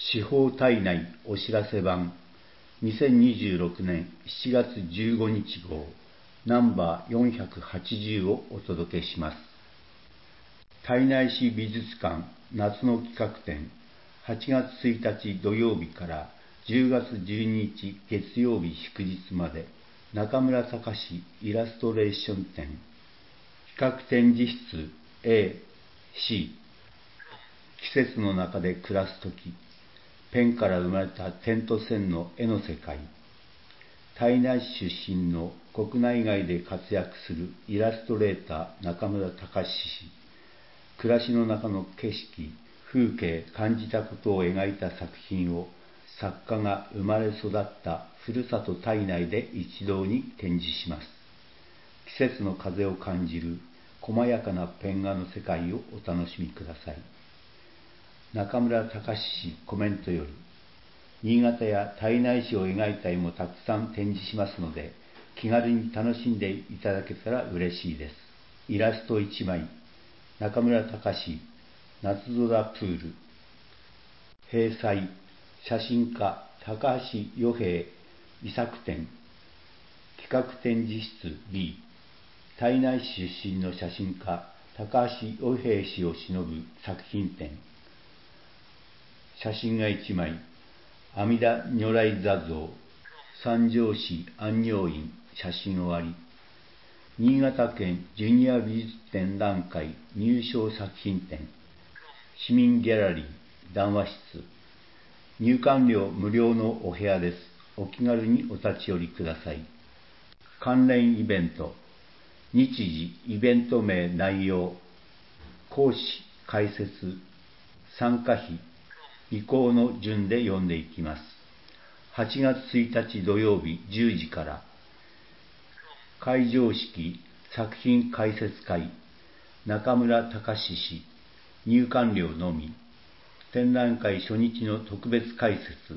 司法体内お知らせ版2026年7月15日号ナンバー480をお届けします。胎内市美術館夏の企画展8月1日土曜日から10月12日月曜日祝日まで中村隆イラストレーション展企画展示室 A、C 季節の中で暮らすときペンから生まれた点と線の絵の世界胎内市出身の国内外で活躍するイラストレーター中村隆氏暮らしの中の景色風景感じたことを描いた作品を作家が生まれ育ったふるさと胎内で一堂に展示します。季節の風を感じる細やかなペン画の世界をお楽しみください。中村隆氏コメントより新潟や胎内市を描いた絵もたくさん展示しますので気軽に楽しんでいただけたら嬉しいです。イラスト1枚中村隆夏空プール閉載写真家高橋与平遺作展企画展示室 B 胎内市出身の写真家高橋与平氏を偲ぶ作品展写真が1枚阿弥陀如来坐像三条市安養院写真終わり新潟県ジュニア美術展覧会入賞作品展市民ギャラリー談話室入館料無料のお部屋です。お気軽にお立ち寄りください。関連イベント日時イベント名内容講師解説参加費意向の順で読んでいきます。8月1日土曜日10時から会場式作品解説会中村隆氏入館料のみ展覧会初日の特別解説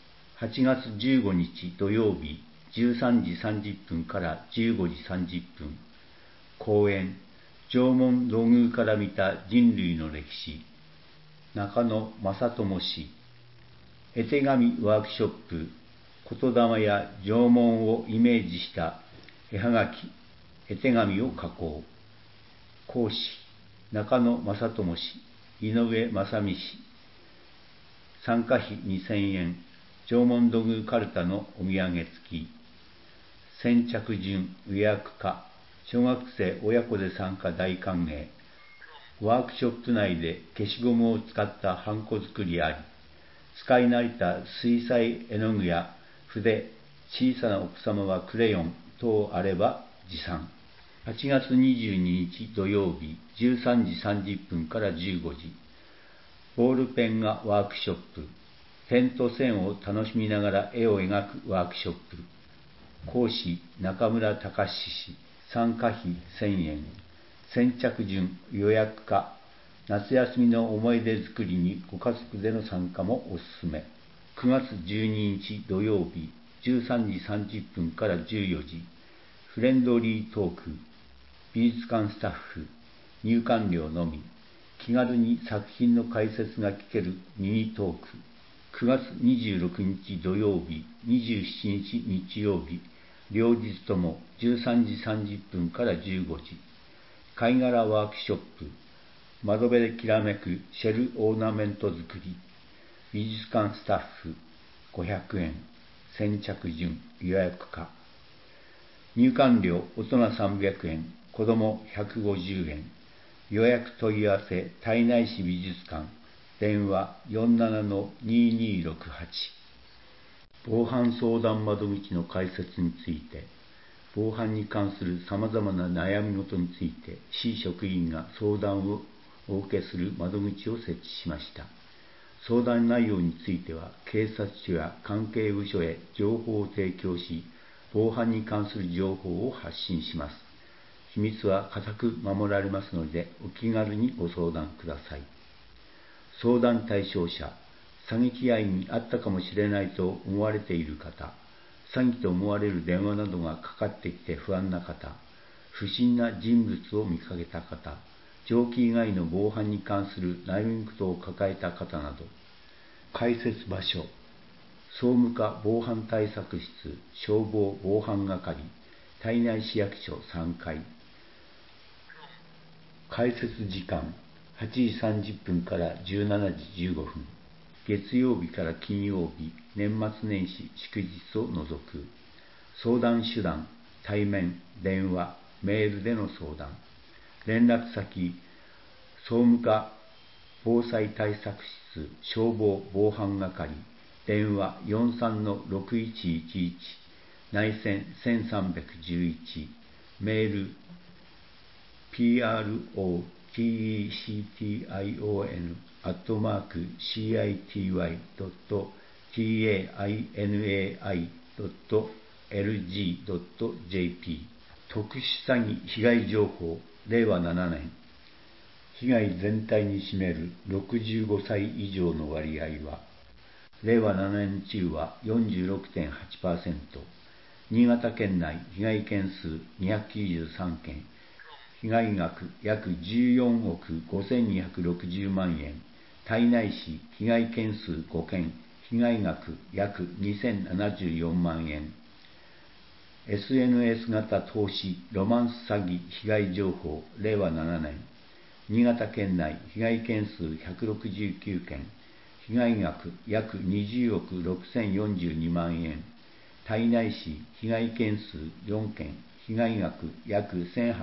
8月15日土曜日13時30分から15時30分講演縄文土偶から見た人類の歴史中野正智氏絵手紙ワークショップ言霊や縄文をイメージした絵はがき絵手紙を加工講師中野正智氏井上正美氏参加費2000円縄文土偶かるたのお土産付き先着順予約可小学生親子で参加大歓迎ワークショップ内で消しゴムを使ったハンコ作りあり使い慣れた水彩絵の具や筆小さなお子様はクレヨン等あれば持参8月22日土曜日13時30分から15時ボールペン画ワークショップ点と線を楽しみながら絵を描くワークショップ講師中村隆氏参加費1000円先着順予約可夏休みの思い出作りにご家族での参加もおすすめ9月12日土曜日13時30分から14時フレンドリートーク美術館スタッフ入館料のみ気軽に作品の解説が聞けるミニトーク9月26日土曜日27日日曜日両日とも13時30分から15時貝殻ワークショップ窓辺できらめくシェルオーナメント作り美術館スタッフ500円先着順予約可入館料大人300円子ども150円予約問い合わせ胎内市美術館電話 47-2268 防犯相談窓口の開設について防犯に関するさまざまな悩み事について市職員が相談をお受けする窓口を設置しました。相談内容については警察署や関係部署へ情報を提供し防犯に関する情報を発信します。秘密は固く守られますのでお気軽にご相談ください。相談対象者詐欺被害に遭ったかもしれないと思われている方詐欺と思われる電話などがかかってきて不安な方不審な人物を見かけた方長期以外の防犯に関する悩み事を抱えた方など開設場所、総務課防犯対策室消防防犯係、胎内市役所3階。開設時間、8時30分から17時15分。月曜日から金曜日、年末年始、祝日を除く。相談手段、対面、電話、メールでの相談。連絡先、総務課防災対策室消防防犯係、電話 43-6111、内線1311、メール protection@citi.tainai.lg.jp。 特殊詐欺被害情報、令和7年。被害全体に占める65歳以上の割合は、令和7年中は 46.8%、新潟県内被害件数293件、被害額約14億5260万円、胎内市被害件数5件、被害額約2074万円。SNS 型投資ロマンス詐欺被害情報、令和7年。新潟県内被害件数169件、被害額約20億6042万円。胎内市被害件数4件、被害額約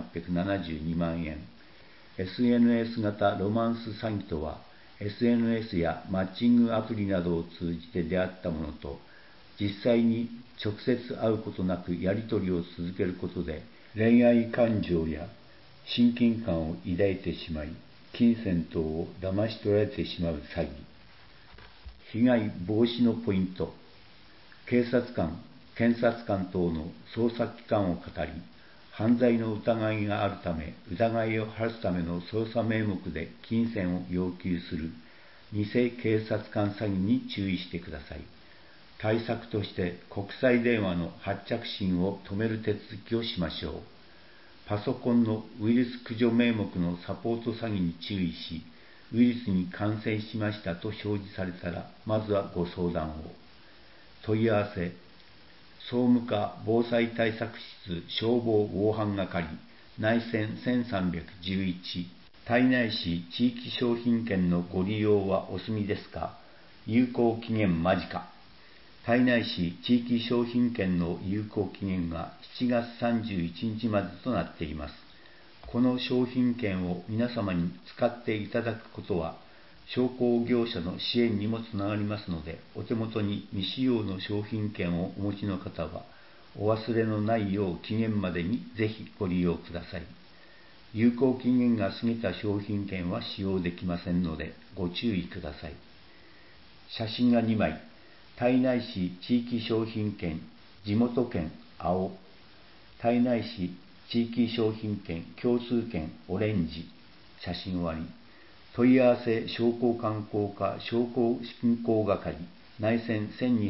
1872万円。SNS 型ロマンス詐欺とは、SNS やマッチングアプリなどを通じて出会ったものと、実際に直接会うことなくやり取りを続けることで、恋愛感情や親近感を抱いてしまい、金銭等を騙し取られてしまう詐欺。被害防止のポイント。警察官、検察官等の捜査機関を語り、犯罪の疑いがあるため、疑いを晴らすための捜査名目で金銭を要求する偽警察官詐欺に注意してください。対策として国際電話の発着信を止める手続きをしましょう。パソコンのウイルス駆除名目のサポート詐欺に注意し、ウイルスに感染しましたと表示されたら、まずはご相談を。問い合わせ、総務課防災対策室消防防犯係、内線1311、胎内市地域商品券のご利用はお済みですか？有効期限間近。胎内市地域商品券の有効期限が7月31日までとなっています。この商品券を皆様に使っていただくことは、商工業者の支援にもつながりますので、お手元に未使用の商品券をお持ちの方は、お忘れのないよう期限までにぜひご利用ください。有効期限が過ぎた商品券は使用できませんので、ご注意ください。写真が2枚。胎内市地域商品券、地元券青、胎内市地域商品券共通券オレンジ。写真終わり。問い合わせ商工観光課商工振興係、内線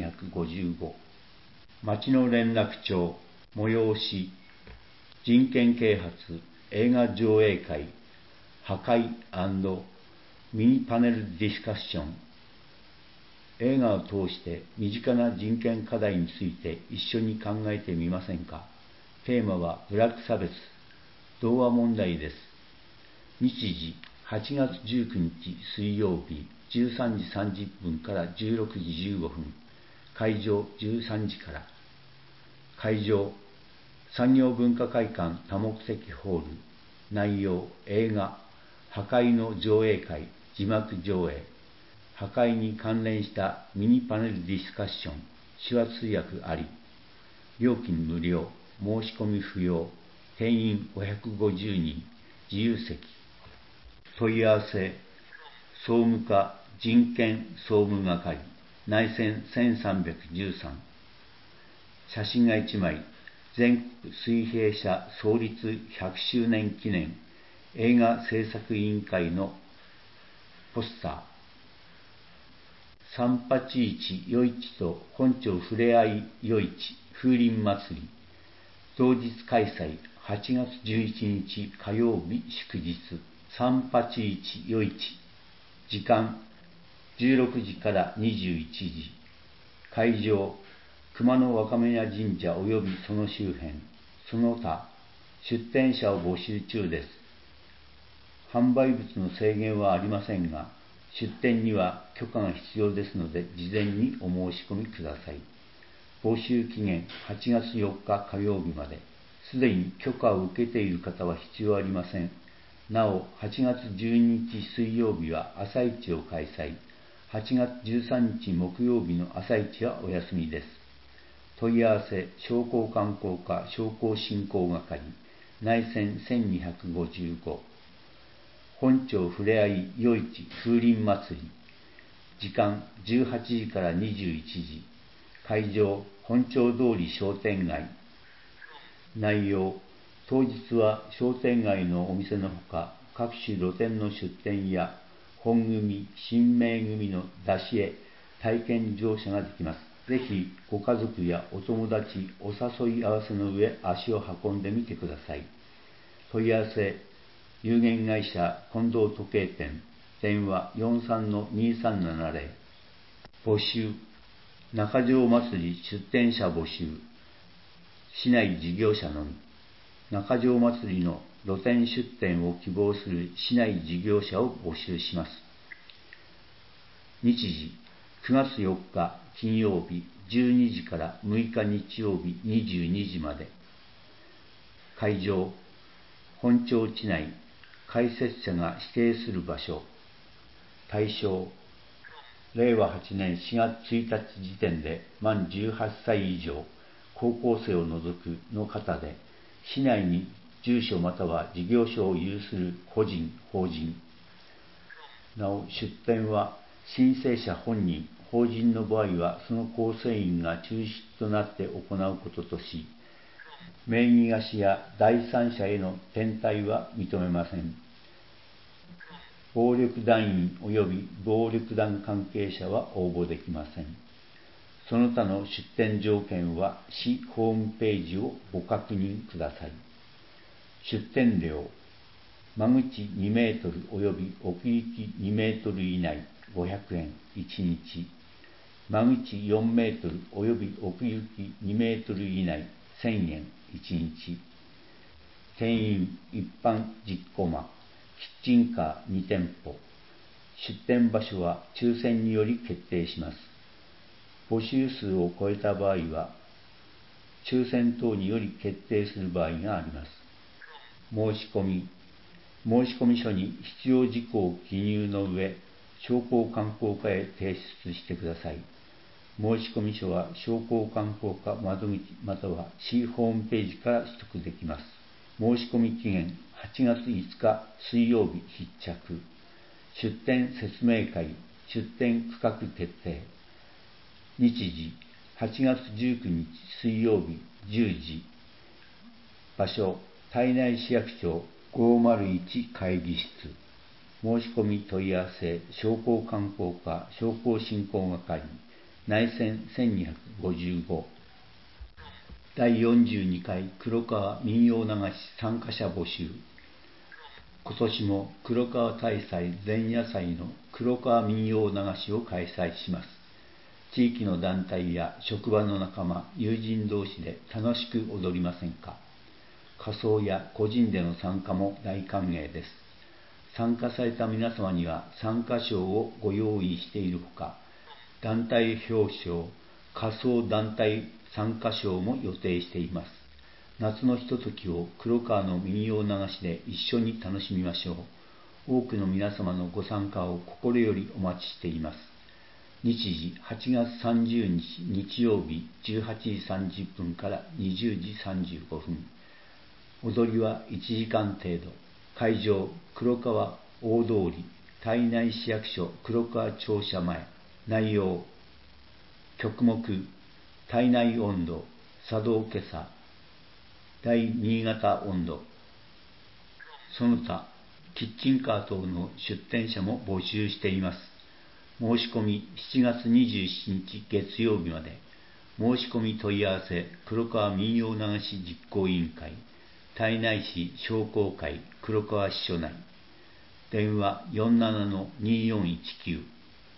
1255。町の連絡帳、催し、人権啓発、映画上映会、破壊&ミニパネルディスカッション。映画を通して身近な人権課題について一緒に考えてみませんか。テーマはブラック差別、童話問題です。日時8月19日水曜日13時30分から16時15分。会場13時から。会場産業文化会館多目的ホール。内容映画破壊の上映会字幕上映。破壊に関連したミニパネルディスカッション、手話通訳あり。料金無料、申し込み不要。定員550人、自由席。問い合わせ、総務課人権総務係、内線1313。写真が1枚。全国水平社創立100周年記念映画制作委員会のポスター。381夜市と本町ふれあい夜市風鈴祭り。同日開催8月11日火曜日祝日。381夜市。時間 16時から21時。会場、熊野若宮神社及びその周辺、その他、出店者を募集中です。販売物の制限はありませんが、出店には許可が必要ですので、事前にお申し込みください。募集期限8月4日火曜日まで。すでに許可を受けている方は必要ありません。なお、8月12日水曜日は朝市を開催。8月13日木曜日の朝市はお休みです。問い合わせ、商工観光課商工振興係、内線1255。本町ふれあい夜市風鈴祭り。時間18時から21時。会場、本町通り商店街。内容、当日は商店街のお店のほか、各種露店の出店や、本組、新名組の出し絵、体験乗車ができます。ぜひ、ご家族やお友達、お誘い合わせの上、足を運んでみてください。問い合わせ、有限会社近藤時計店、電話 43-2370。募集、中条祭り出店者募集。市内事業者のみ。中条祭りの露店出店を希望する市内事業者を募集します。日時、9月4日金曜日12時から6日日曜日22時まで。会場、本町地内、開設者が指定する場所。対象、令和8年4月1日時点で満18歳以上、高校生を除くの方で、市内に住所または事業所を有する個人、法人。なお、出店は申請者本人、法人の場合はその構成員が中心となって行うこととし、名義貸しや第三者への転貸は認めません。暴力団員及び暴力団関係者は応募できません。その他の出店条件は市ホームページをご確認ください。出店料、間口2メートル及び奥行き2メートル以内500円1日。間口4メートル及び奥行き2メートル以内1000円1日。定員一般10コマ、キッチンカー2店舗。出店場所は抽選により決定します。募集数を超えた場合は、抽選等により決定する場合があります。申し込み書に必要事項を記入の上、商工観光課へ提出してください。申し込み書は商工観光課窓口または市ホームページから取得できます。申し込み期限8月5日水曜日必着。出店説明会、出店区画決定。日時、8月19日水曜日10時。場所、胎内市役所501会議室。申し込み問い合わせ、商工観光課商工振興係、内線1255。第42回黒川民謡流し参加者募集。今年も黒川大祭前夜祭の黒川民謡流しを開催します。地域の団体や職場の仲間、友人同士で楽しく踊りませんか。仮装や個人での参加も大歓迎です。参加された皆様には参加賞をご用意しているほか、団体表彰、仮装団体参加賞も予定しています。夏のひとときを黒川の民謡流しで一緒に楽しみましょう。多くの皆様のご参加を心よりお待ちしています。日時8月30日日曜日18時30分から20時35分。踊りは1時間程度。会場、黒川大通り、胎内市役所黒川庁舎前。内容、曲目、胎内音頭、茶道今朝、大新潟音頭。その他、キッチンカー等の出店者も募集しています。申し込み7月27日月曜日まで。申し込み問い合わせ、黒川民謡流し実行委員会、胎内市商工会黒川支所内。電話47-2419。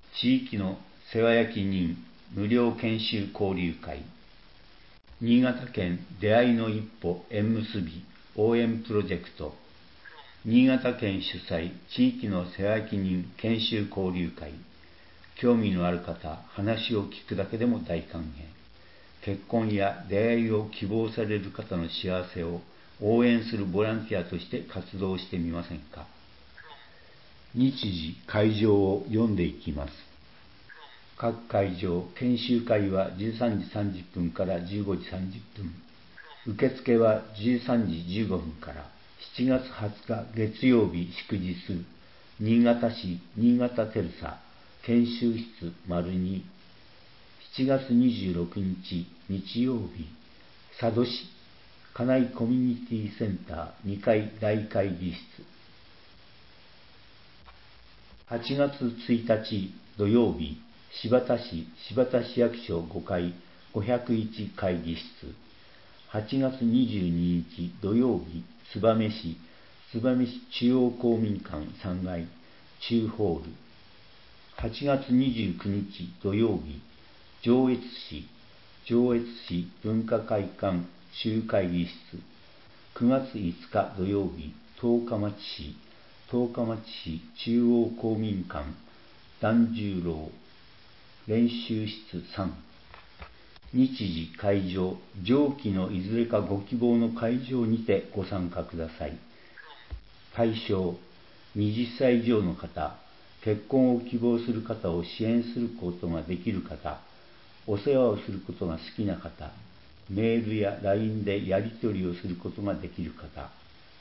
地域の世話焼き人無料研修交流会、新潟県出会いの一歩縁結び応援プロジェクト、新潟県主催地域の世話焼き人研修交流会、興味のある方、話を聞くだけでも大歓迎。結婚や出会いを希望される方の幸せを応援するボランティアとして活動してみませんか。日時、会場を読んでいきます。各会場、研修会は13時30分から15時30分。受付は13時15分から。7月20日月曜日祝日、新潟市新潟テルサ研修室 ②。 7月26日日曜日、佐渡市金井コミュニティセンター2階大会議室。8月1日土曜日、新発田市役所5階501会議室。8月22日土曜日、燕市中央公民館3階中ホール。8月29日土曜日、上越市文化会館集会議室。9月5日土曜日、十日町市中央公民館團十郎練習室3。日時、会場、上記のいずれかご希望の会場にてご参加ください。対象、20歳以上の方、結婚を希望する方を支援することができる方、お世話をすることが好きな方、メールや LINE でやり取りをすることができる方。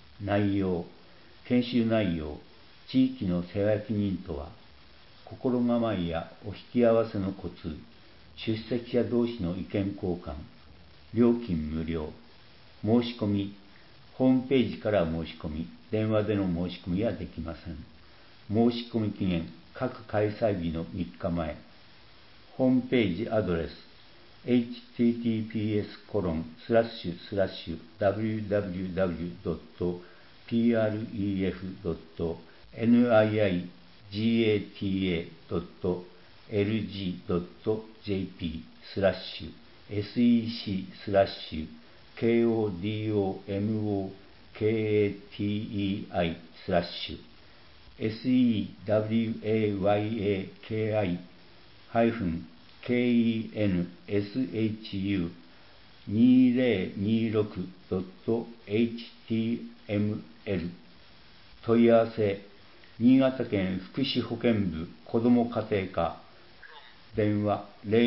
研修内容、地域の世話焼き人とは、心構えやお引き合わせのコツ、出席者同士の意見交換、料金無料、申し込み、ホームページから申し込み、電話での申し込みはできません。申し込み期限、各開催日の3日前。ホームページアドレス、sewayaki-kenyusurash/kenyusurash/kenyukenshuu.html。 問い合わせ、新潟県福祉保健部子ども家庭課、電話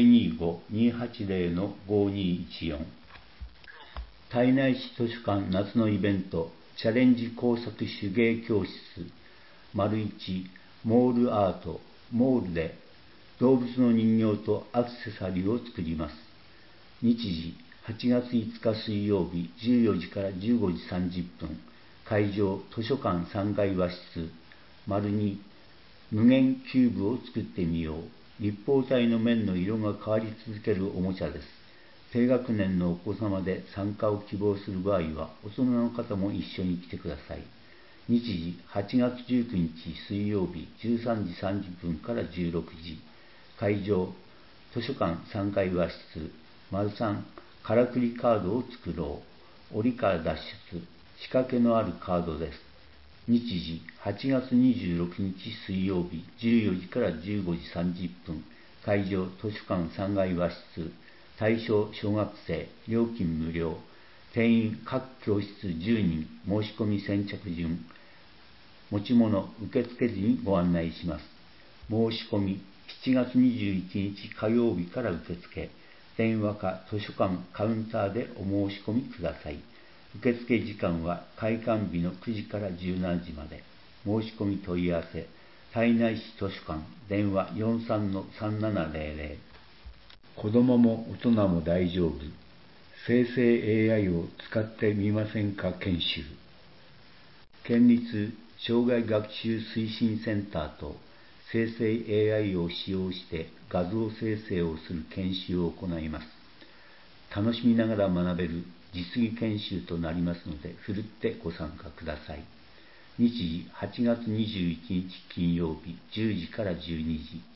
025-280-5214。 胎内市図書館夏のイベント、チャレンジ工作手芸教室 ① モールアート。モールで動物の人形とアクセサリーを作ります。日時、8月5日水曜日14時から15時30分。会場、図書館3階和室 ② 無限キューブを作ってみよう。立方体の面の色が変わり続けるおもちゃです。低学年のお子様で参加を希望する場合は、大人の方も一緒に来てください。日時、8月19日水曜日13時30分から16時。会場、図書館3階和室 ③ からくりカードを作ろう。檻から脱出。仕掛けのあるカードです。日時、8月26日水曜日14時から15時30分。会場、図書館3階和室。対象、小学生。料金無料。定員、各教室10人。申し込み先着順。持ち物、受付時にご案内します。申し込み、7月21日火曜日から受付。電話か図書館カウンターでお申し込みください。受付時間は開館日の9時から17時まで。申し込み問い合わせ、胎内市図書館、電話 43-3700。子供も大人も大丈夫。生成 AI を使ってみませんか研修。県立障害学習推進センターと生成 AI を使用して画像生成をする研修を行います。楽しみながら学べる実技研修となりますので、ふるってご参加ください。日時、8月21日金曜日10時から12時。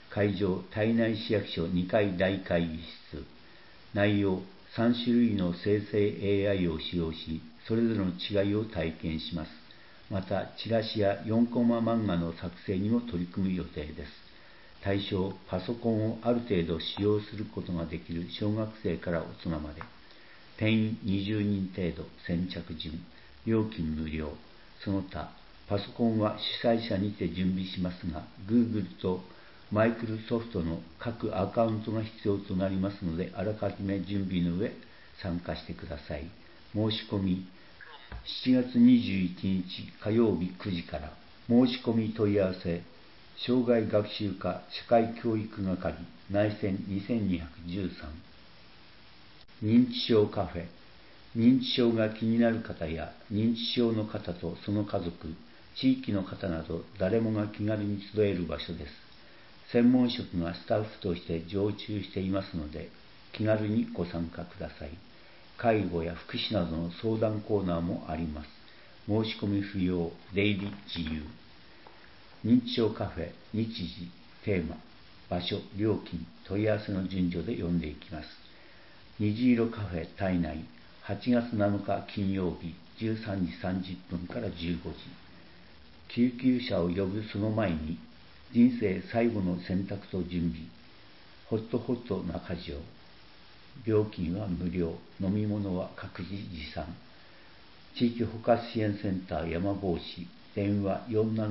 会場、胎内市役所2階大会議室。内容、3種類の生成 AI を使用し、それぞれの違いを体験します。また、チラシや4コマ漫画の作成にも取り組む予定です。対象、パソコンをある程度使用することができる小学生から大人まで。定員20人程度、先着順。料金無料。その他、パソコンは主催者にて準備しますが、Google とマイクロソフトの各アカウントが必要となりますので、あらかじめ準備の上、参加してください。申し込み、7月21日火曜日9時から。申し込み問い合わせ、障害学習課社会教育係内線2213。認知症カフェ。認知症が気になる方や認知症の方とその家族、地域の方など誰もが気軽に集える場所です。専門職がスタッフとして常駐していますので、気軽にご参加ください。介護や福祉などの相談コーナーもあります。申し込み不要、出入り自由。認知症カフェ、日時、テーマ、場所、料金、問い合わせの順序で読んでいきます。虹色カフェ体内、8月7日金曜日、13時30分から15時。救急車を呼ぶその前に、人生最後の選択と準備。ホットホット中条。料金は無料、飲み物は各自持参。地域包括支援センター山帽子、電話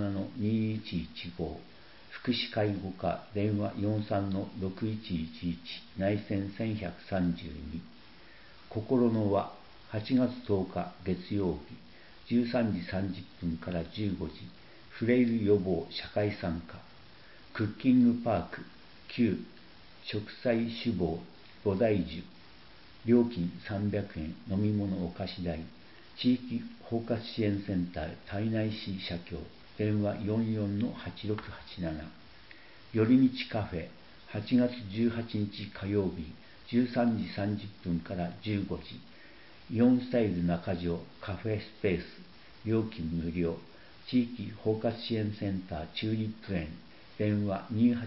47-2115、福祉介護課電話 43-6111、内線1132。心の輪、8月10日月曜日、13時30分から15時、フレイル予防社会参加。クッキングパーク、旧植栽種房菩提樹。料金300円、飲み物お菓子代。地域包括支援センター胎内市社協電話 44-8687。寄り道カフェ、8月18日火曜日、13時30分から15時。イオンスタイル中条カフェスペース。料金無料。地域包括支援センターチューリップ園電話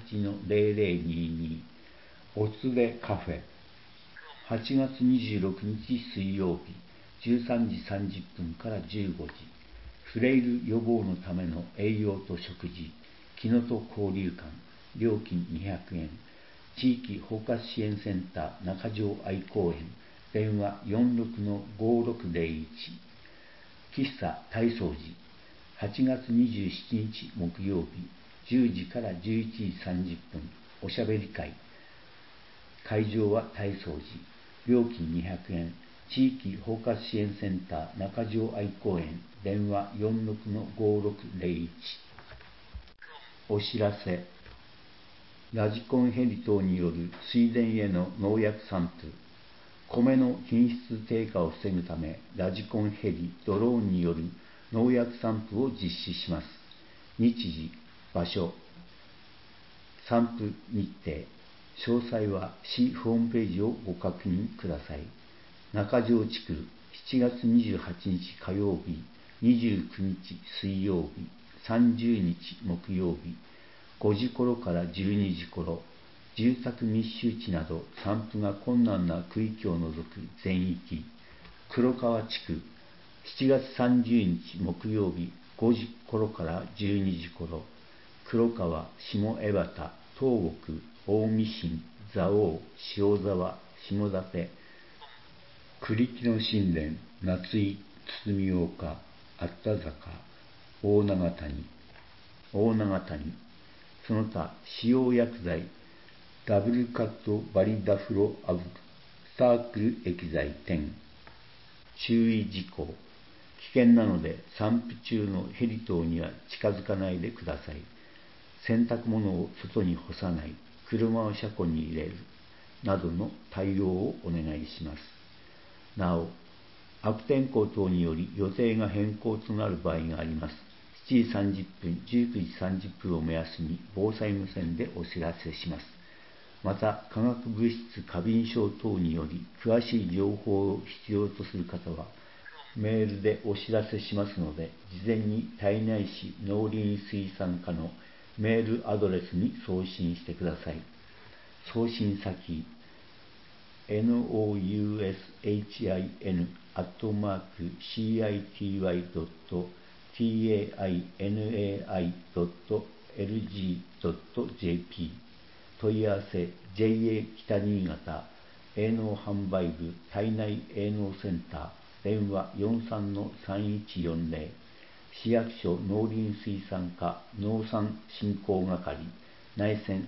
28-0022。おつれカフェ、8月26日水曜日、13時30分から15時。フレイル予防のための栄養と食事。木のと交流館。料金200円。地域包括支援センター中条愛公園電話 46-5601。喫茶体操寺。8月27日木曜日、10時から11時30分。おしゃべり会。会場は体操寺。料金200円。地域包括支援センター中条愛公園電話 46-5601。お知らせ。ラジコンヘリ等による水田への農薬散布。米の品質低下を防ぐため、ラジコンヘリ、ドローンによる農薬散布を実施します。日時、場所、散布日程。詳細は市ホームページをご確認ください。中条地区、7月28日火曜日、29日水曜日、30日木曜日、5時頃から12時頃、住宅密集地など散布が困難な区域を除く全域。黒川地区、7月30日木曜日、5時頃から12時頃、黒川、下江端、東国、近江新、蔵王、塩沢、下館、栗木の新田、夏井、堤岡、あった坂、大長谷。その他、使用薬剤、ダブルカットバリダフロアブサークル液剤10。注意事項。危険なので散布中のヘリ等には近づかないでください。洗濯物を外に干さない、車を車庫に入れる、などの対応をお願いします。なお、悪天候等により予定が変更となる場合があります。7時30分、19時30分を目安に防災無線でお知らせします。また、化学物質過敏症等により詳しい情報を必要とする方は、メールでお知らせしますので、事前に胎内市農林水産課のメールアドレスに送信してください。送信先nousin@@tinai.lg.jp 問い合わせ JA 北新潟営農販売部胎内営農センター電話 43-3140 市役所農林水産課農産振興係内線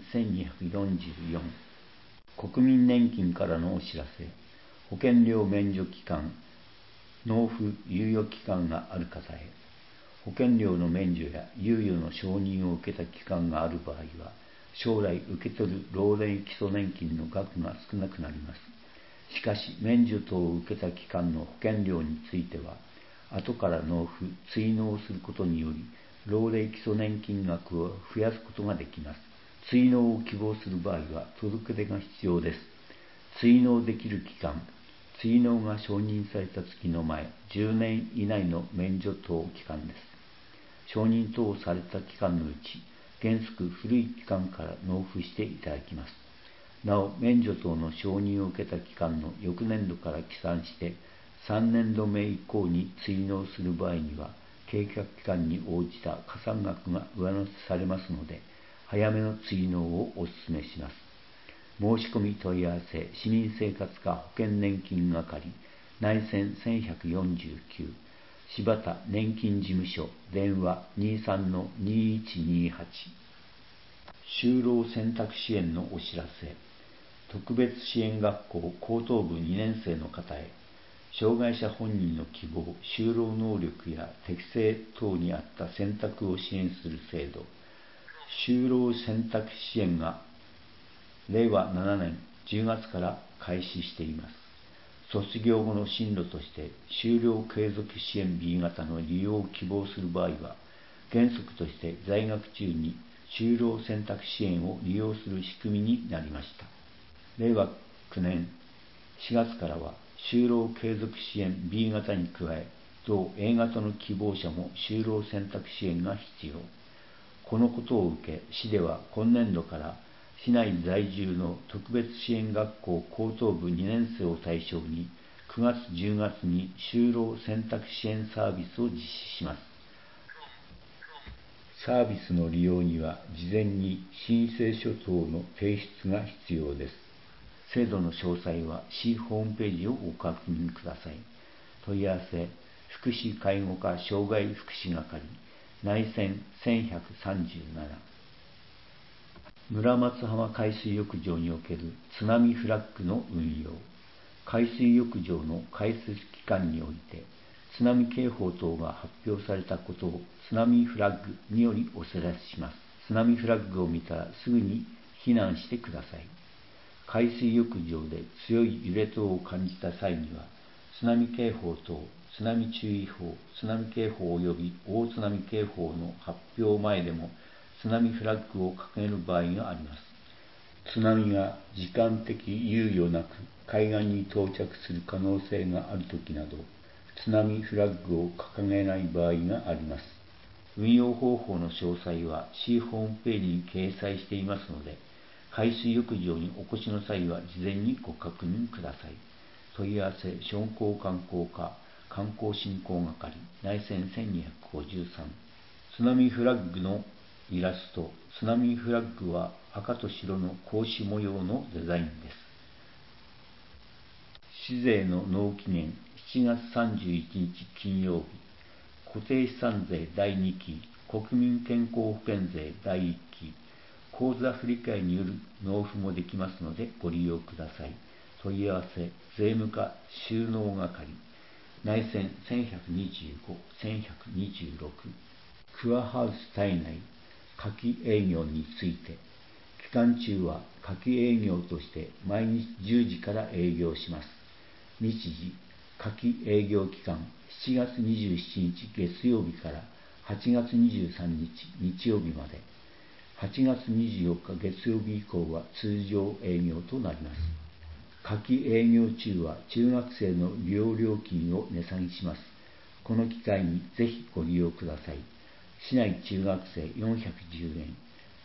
1244国民年金からのお知らせ。保険料免除期間、納付猶予期間がある方へ。保険料の免除や猶予の承認を受けた期間がある場合は、将来受け取る老齢基礎年金の額が少なくなります。しかし、免除等を受けた期間の保険料については、後から納付、追納することにより、老齢基礎年金額を増やすことができます。追納を希望する場合は届け出が必要です。追納できる期間、追納が承認された月の前、10年以内の免除等期間です。承認等された期間のうち、原則古い期間から納付していただきます。なお、免除等の承認を受けた期間の翌年度から起算して、3年度目以降に追納する場合には、計画期間に応じた加算額が上乗せされますので、早めの追納をお勧めします。申し込み問い合わせ、市民生活課保険年金係、内線1149、柴田年金事務所、電話 23-2128。就労選択支援のお知らせ。特別支援学校高等部2年生の方へ、障害者本人の希望、就労能力や適性等に合った選択を支援する制度、就労選択支援が令和7年10月から開始しています。卒業後の進路として就労継続支援 B 型の利用を希望する場合は、原則として在学中に就労選択支援を利用する仕組みになりました。令和9年4月からは就労継続支援 B 型に加え、同 A 型の希望者も就労選択支援が必要。このことを受け、市では今年度から市内在住の特別支援学校高等部2年生を対象に9月10月に就労選択支援サービスを実施します。サービスの利用には事前に申請書等の提出が必要です。制度の詳細は市ホームページをご確認ください。問い合わせ、福祉介護課障害福祉係、内線1137。村松浜海水浴場における津波フラッグの運用。海水浴場の開設期間において、津波警報等が発表されたことを津波フラッグによりお知らせします。津波フラッグを見たらすぐに避難してください。海水浴場で強い揺れ等を感じた際には、津波警報等、津波注意報、津波警報及び大津波警報の発表前でも津波フラッグを掲げる場合があります。津波が時間的猶予なく海岸に到着する可能性があるときなど、津波フラッグを掲げない場合があります。運用方法の詳細は市ホームページに掲載していますので、海水浴場にお越しの際は事前にご確認ください。問い合わせ、商工観光課観光振興係、内線1253。津波フラッグのイラスト。津波フラッグは赤と白の格子模様のデザインです。市税の納期年7月31日金曜日、固定資産税第2期、国民健康保険税第1期、口座振替による納付もできますのでご利用ください。問い合わせ、税務課収納係、内線1125、1126。クアハウス体内夏季営業について、期間中は夏季営業として毎日10時から営業します。日時、夏季営業期間7月27日月曜日から8月23日日曜日まで。8月24日月曜日以降は通常営業となります。夏季営業中は中学生の利用料金を値下げします。この機会にぜひご利用ください。市内中学生410円、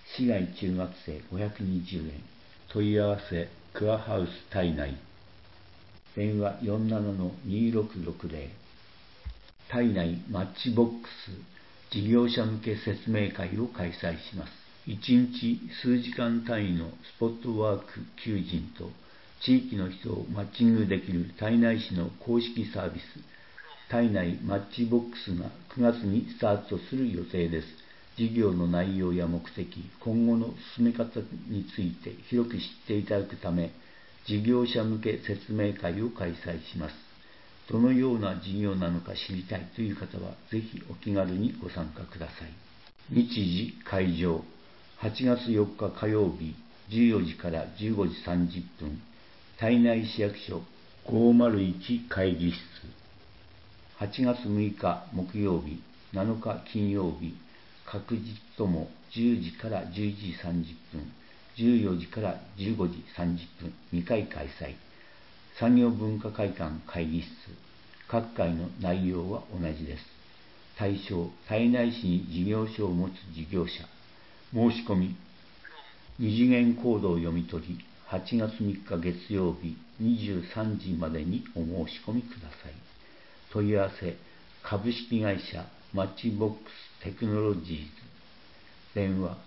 市外中学生520円。問い合わせクアハウス体内。電話47-2660。体内マッチボックス事業者向け説明会を開催します。1日数時間単位のスポットワーク求人と地域の人をマッチングできる胎内市の公式サービス、胎内マッチボックスが9月にスタートする予定です。事業の内容や目的、今後の進め方について広く知っていただくため、事業者向け説明会を開催します。どのような事業なのか知りたいという方は、ぜひお気軽にご参加ください。日時、会場、8月4日火曜日、14時から15時30分、胎内市役所501会議室。8月6日木曜日、7日金曜日、各日とも10時から11時30分、14時から15時30分、2回開催。産業文化会館会議室。各回の内容は同じです。対象、胎内市に事業所を持つ事業者。申し込み、二次元コードを読み取り、8月3日月曜日23時までにお申し込みください。問い合わせ、株式会社マッチボックステクノロジーズ。電話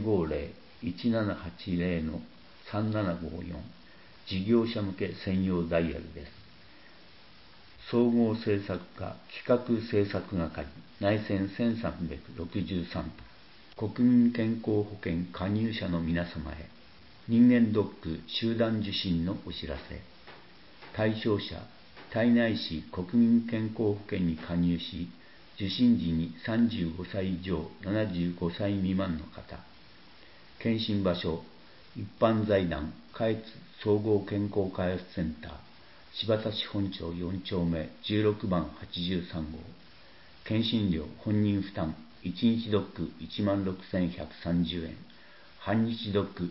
050-1780-3754。事業者向け専用ダイヤルです。総合政策課企画政策係内線1363。国民健康保険加入者の皆様へ、人間ドック集団受診のお知らせ。対象者、胎内市国民健康保険に加入し、受診時に35歳以上75歳未満の方。検診場所、一般財団下越総合健康開発センター、柴田市本町4丁目16番83号。検診料本人負担、1日ドック16,130円、半日ドック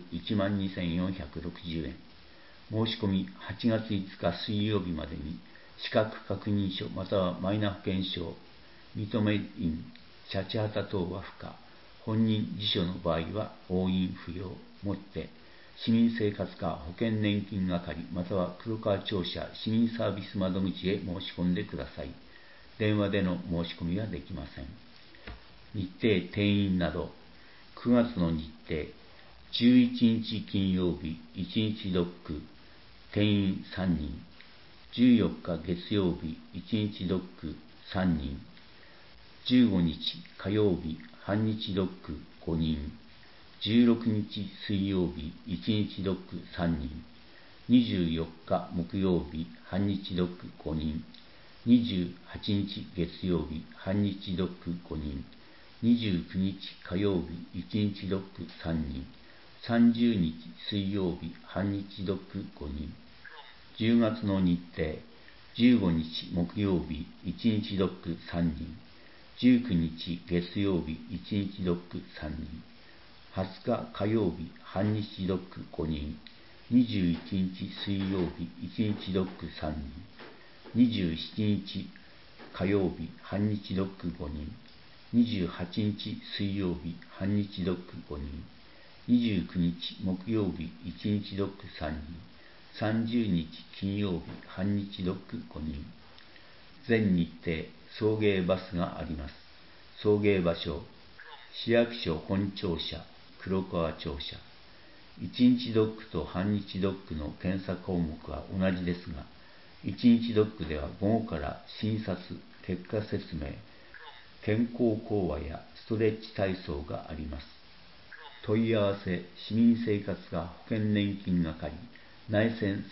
12,460円。申し込み8月5日水曜日までに、資格確認書またはマイナ保険証、認め印、シャチハタ等は不可。本人自所の場合は押印不要。もって市民生活課保険年金係または黒川庁舎市民サービス窓口へ申し込んでください。電話での申し込みはできません。日程定員など、9月の日程、11日金曜日1日ドック定員3人、14日月曜日1日ドック3人、15日火曜日半日ドック5人、16日水曜日1日ドック3人、24日木曜日半日ドック5人、28日月曜日半日ドック5人、29日火曜日1日ドック3人、30日水曜日半日ドック5人。10月の日程、15日木曜日1日ドック3人、19日月曜日1日ドック3人、20日火曜日半日ドック5人、21日水曜日1日ドック3人、27日火曜日半日ドック5人、28日水曜日半日ドック5人、29日木曜日1日ドック3人、30日金曜日半日ドック5人。全日程送迎バスがあります。送迎場所、市役所本庁舎黒川庁舎。1日ドックと半日ドックの検査項目は同じですが、1日ドックでは午後から診察、結果説明、健康講話やストレッチ体操があります。問い合わせ、市民生活課保険年金係内線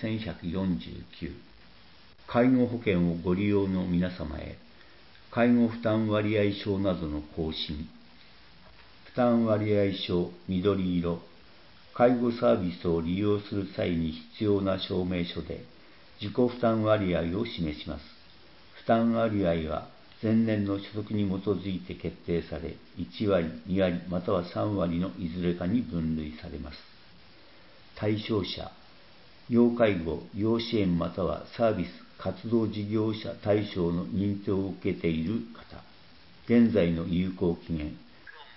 1149。介護保険をご利用の皆様へ、介護負担割合証などの更新。負担割合証緑色。介護サービスを利用する際に必要な証明書で自己負担割合を示します。負担割合は前年の所得に基づいて決定され、1割、2割または3割のいずれかに分類されます。対象者、要介護、要支援またはサービス、活動事業者対象の認定を受けている方。現在の有効期限、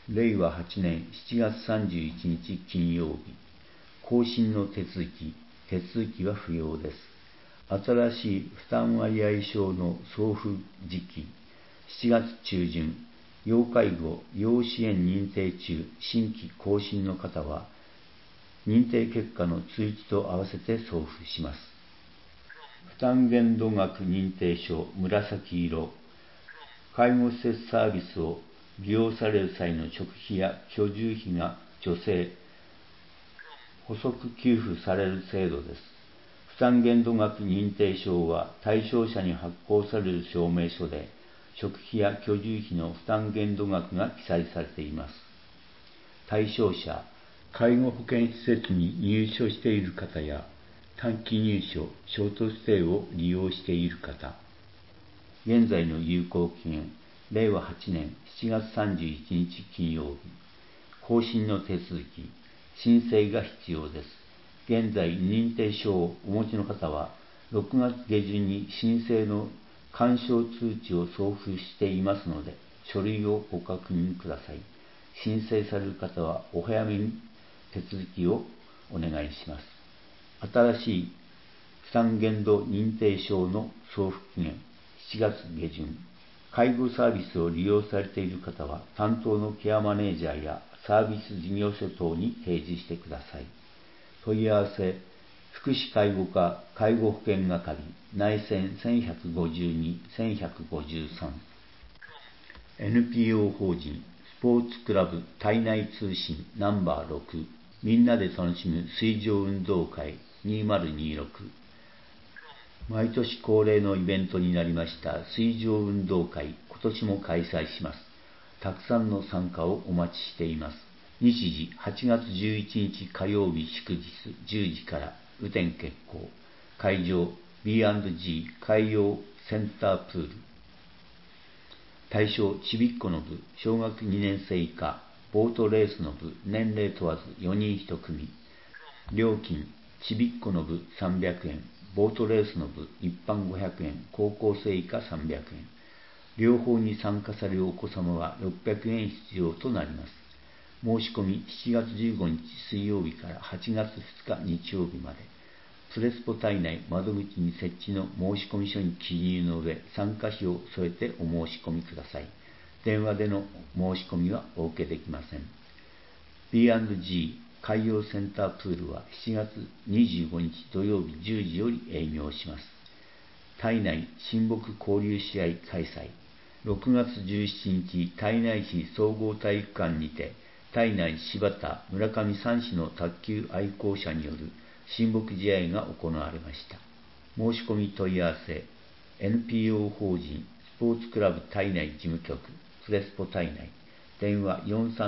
令和8年7月31日金曜日、更新の手続きは不要です。新しい負担割合証の送付時期、7月中旬、要介護・要支援認定中新規更新の方は、認定結果の通知と合わせて送付します。負担限度額認定証紫色、介護施設サービスを利用される際の食費や居住費が助成・補足給付される制度です。負担限度額認定証は対象者に発行される証明書で、食費や居住費の負担限度額が記載されています。対象者、介護保険施設に入所している方や、短期入所・ショートステイを利用している方。現在の有効期限、令和8年7月31日金曜日。更新の手続き、申請が必要です。現在、認定証をお持ちの方は、6月下旬に申請の勧奨通知を送付していますので、書類をご確認ください。申請される方は、お早めに手続きをお願いします。新しい負担限度認定証の送付期限、7月下旬。介護サービスを利用されている方は、担当のケアマネージャーやサービス事業所等に提示してください。問い合わせ、福祉介護課介護保険係、内線1152-1153。NPO 法人スポーツクラブ体内通信ナンバー6、みんなで楽しむ水上運動会2026。毎年恒例のイベントになりました水上運動会、今年も開催します。たくさんの参加をお待ちしています。日時8月11日火曜日祝日10時から雨天決行。会場 B&G 海洋センタープール。対象ちびっこの部、小学2年生以下、ボートレースの部、年齢問わず4人1組。料金、ちびっこの部300円、ボートレースの部一般500円、高校生以下300円。両方に参加されるお子様は600円必要となります。申し込み7月15日水曜日から8月2日日曜日まで。プレスポ体内窓口に設置の申し込み書に記入の上、参加費を添えてお申し込みください。電話での申し込みはお受けできません。B&G 海洋センタープールは7月25日土曜日10時より営業します。体内親睦交流試合開催。6月17日、体内市総合体育館にて、体内柴田、村上3市の卓球愛好者による親睦試合が行われました。申し込み問い合わせ、NPO 法人スポーツクラブ体内事務局、プレスポ体内、電話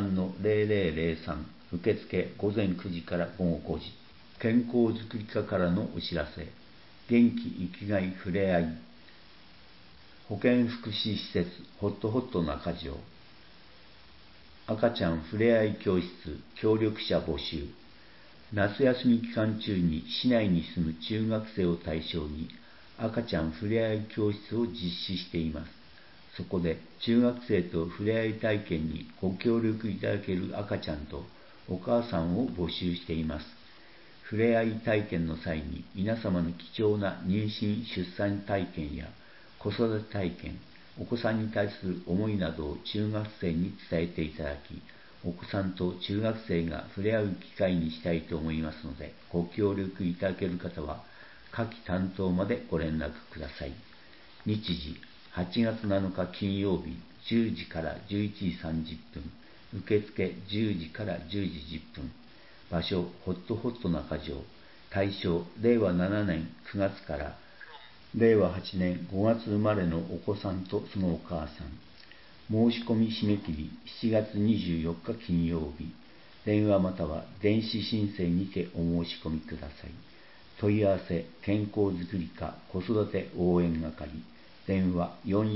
43-0003、受付午前9時から午後5時。健康づくり課からのお知らせ、元気生きがいふれあい、保健福祉施設ホットホット中条、赤ちゃんふれあい教室協力者募集。夏休み期間中に市内に住む中学生を対象に赤ちゃんふれあい教室を実施しています。そこで中学生とふれあい体験にご協力いただける赤ちゃんとお母さんを募集しています。ふれあい体験の際に皆様の貴重な妊娠・出産体験や子育て体験、お子さんに対する思いなどを中学生に伝えていただき、お子さんと中学生が触れ合う機会にしたいと思いますので、ご協力いただける方は、下記担当までご連絡ください。日時、8月7日金曜日、10時から11時30分、受付10時から10時10分、場所、ホットホット中条、対象、令和7年9月から、令和8年5月生まれのお子さんとそのお母さん。申し込み締め切り7月24日金曜日。電話または電子申請にてお申し込みください。問い合わせ健康づくり課子育て応援係。電話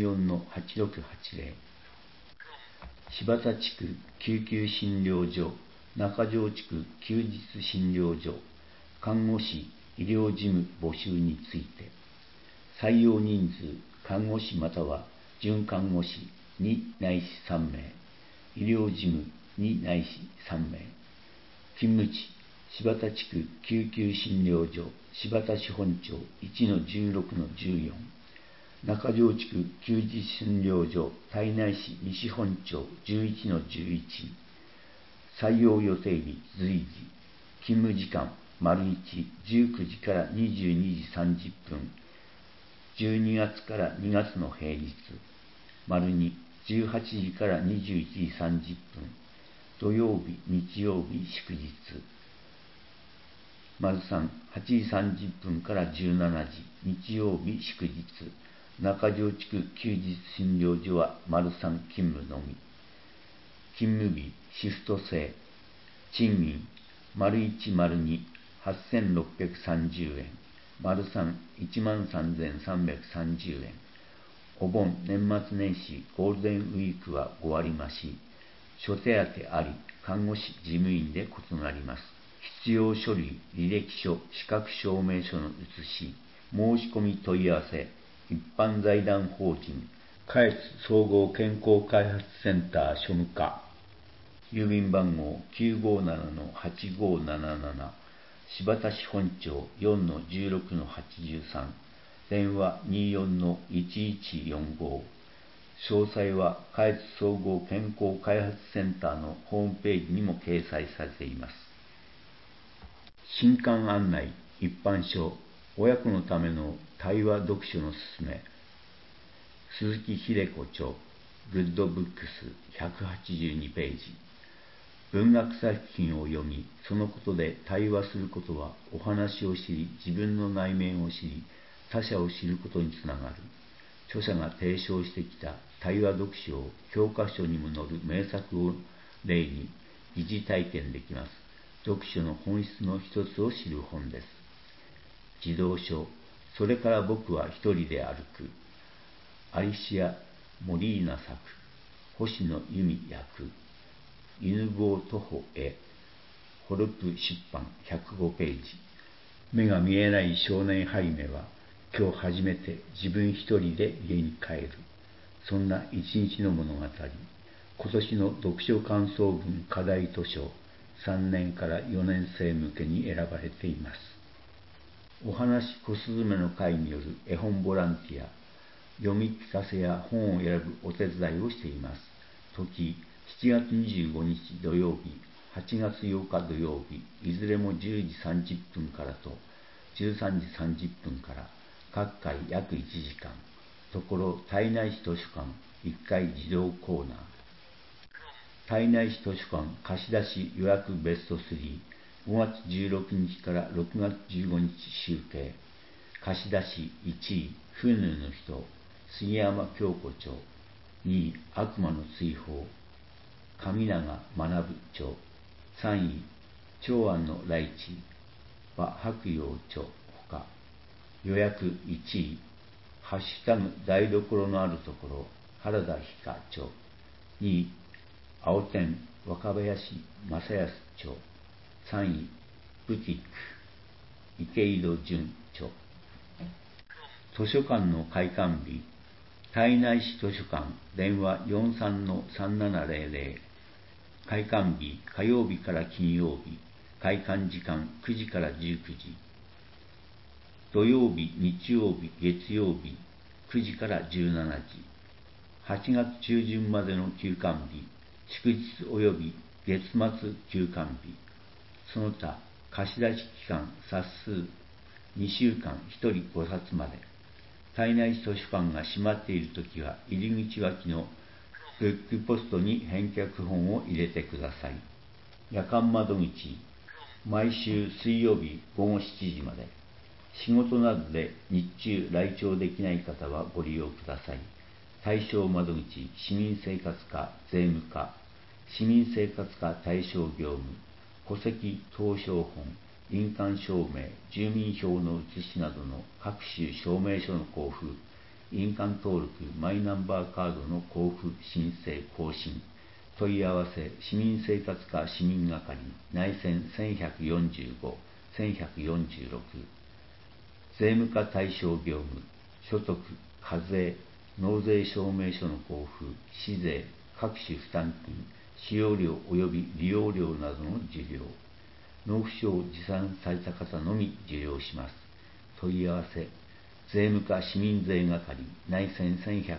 44-8680。柴田地区救急診療所、中条地区休日診療所、看護師医療事務募集について。採用人数、看護師または準看護師2ないし3名。 医療事務2ないし3名。勤務地、柴田地区救急診療所柴田市本町 1-16-14、中条地区救急診療所胎内市西本町 11-11、採用予定日随時、勤務時間丸1、19時から22時30分、12月から2月の平日、丸2、18時から21時30分、土曜日、日曜日、祝日、丸3、8時30分から17時、日曜日、祝日、中条地区休日診療所は丸3勤務のみ。勤務日、シフト制、賃金、丸1、丸2、8630円、丸3、13330円。お盆、年末年始、ゴールデンウィークは5割増し、諸手当あり、看護師、事務員で異なります。必要書類、履歴書、資格証明書の写し、申し込み問い合わせ、一般財団法人、下越総合健康開発センター庶務課、郵便番号 957-8577、柴田市本町 4-16-83、電話 24-1145。詳細は下越総合健康開発センターのホームページにも掲載されています。新刊案内、一般書、親子のための対話読書のすすめ。鈴木秀子著、グッドブックス182ページ。文学作品を読み、そのことで対話することは、お話を知り、自分の内面を知り、他者を知ることにつながる。著者が提唱してきた対話読書を教科書にも載る名作を例に疑似体験できます。読書の本質の一つを知る本です。児童書、それから僕は一人で歩く。アリシア・モリーナ作、星野由美役。犬号徒歩へ。ホルプ出版105ページ。目が見えない少年ハイメは、今日初めて自分一人で家に帰る。そんな一日の物語。今年の読書感想文課題図書、3年から4年生向けに選ばれています。お話小すずめの会による絵本ボランティア、読み聞かせや本を選ぶお手伝いをしています。時、7月25日土曜日、8月8日土曜日、いずれも10時30分からと13時30分から、各回約1時間。ところ、胎内市図書館1階児童コーナー。胎内市図書館貸し出し予約ベスト3、5月16日から6月15日集計。貸し出し1位、フヌの人、杉山京子著。2位、悪魔の追放、上永学著。3位、長安の来地、馬白陽著ほか。予約1位、ハッシュタグ台所のあるところ、原田ひか著。2位、青天若林正康著。3位、ブティック池井戸潤著。図書館の開館日、胎内市図書館電話 43-3700。開館日火曜日から金曜日。開館時間9時から19時。土曜日、日曜日、月曜日9時から17時。8月中旬までの休館日、祝日及び月末休館日。その他、貸し出し期間、冊数、2週間1人5冊まで。胎内市図書館が閉まっているときは、入り口脇のブックポストに返却本を入れてください。夜間窓口、毎週水曜日午後7時まで。仕事などで日中来庁できない方はご利用ください。対象窓口、市民生活課、税務課、市民生活課対象業務、戸籍謄商本、印鑑証明、住民票の写しなどの各種証明書の交付、印鑑登録、マイナンバーカードの交付、申請、更新、問い合わせ、市民生活課市民係、内線1145、1146、税務課対象業務、所得、課税、納税証明書の交付、市税、各種負担金、 使用料及び利用料などの受領、納付書を持参された方のみ受領します。問い合わせ、税務課市民税係内線